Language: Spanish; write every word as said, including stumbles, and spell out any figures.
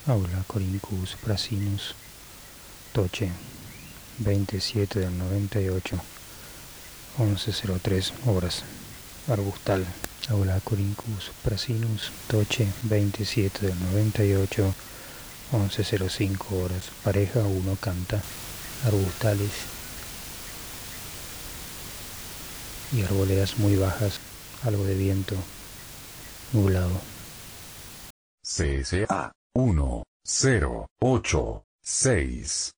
Aula Corinthus Prasinus Toche veintisiete del noventa y ocho, once cero tres horas. Arbustal. Aula Corinthus Prasinus Toche veintisiete del noventa y ocho, once cero cinco horas. Pareja uno canta. Arbustales y arboledas muy bajas, algo de viento, nublado. C S A uno cero ocho seis